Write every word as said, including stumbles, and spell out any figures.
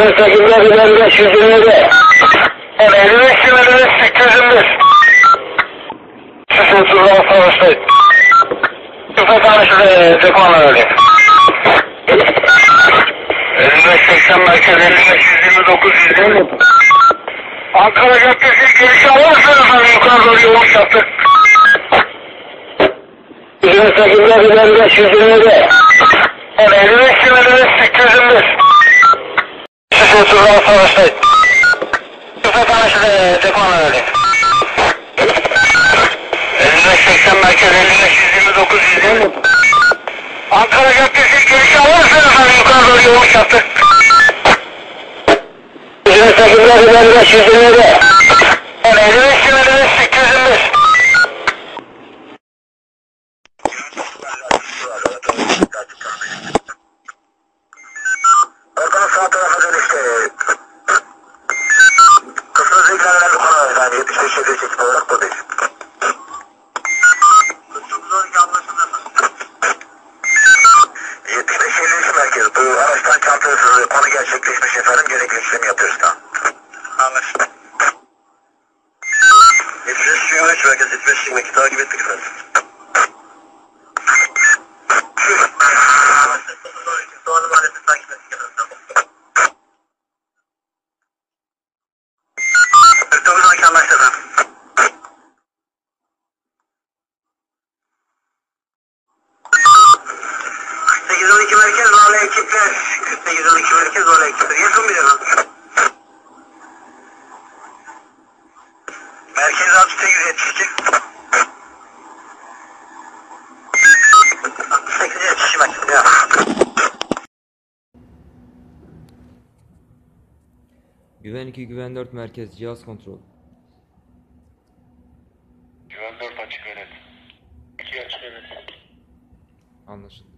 sekizler ileride beş yüz yirmide. elli beş kilometre sekiz yüz bir. Sizin turdan savaştayım. Tüfek anlaşıldı. Tekmanla öyle. elli beş seksen merkez elli beş yüz yirmi dokuz yüz yirmi. Ankara Caddesi girişi alırsanız efendim yukarı doğru yoğun yaptık. yirmi sekizler ileride beş yüz yirmide. elli beş kilometre sekiz yüz bir. Sizin turdan savaştayım. Tüfek anlaşıldı. Tekmanla öyle. elli beş seksen merkez elli beş yüz yirmi dokuz yüz yirmi. Ankara Caddesi girişi alırsanız efendim yukarı doğru yoğun yaptık. yirmi sekizler ileride beş yüz yirmide. elli beş kilometre sekiz yüz bir. Ortalık sağ tarafa dönüşte. Kısmı ziklerden yukarı yani yetmiş beş yedi çekip olarak buradayız. yetmiş beş elli üç merkez. Bu araçtan çarptırırsınız. Konu gerçekleşmiş efendim. Gerekli işlemi yapıyoruz tamam. Anlaşıldı. yetmiş beş yirmi üç merkez yetmiş beş yirmi iki takip ettik efendim. Doğru maalesef takip ettik efendim. kırk dokuz on iki anlaştı efendim. kırk sekiz on iki merkez Vale ekipler. kırk sekiz on iki merkez Vale ekipler. Yakın bir efendim. Merkez altı sekiz yetmiş iki. altı sekiz yetmiş iki merkez. Ya. Güven iki, Güven dört merkez cihaz kontrol. Güven dört açık yönet. iki açık yönet. Anlaşıldı.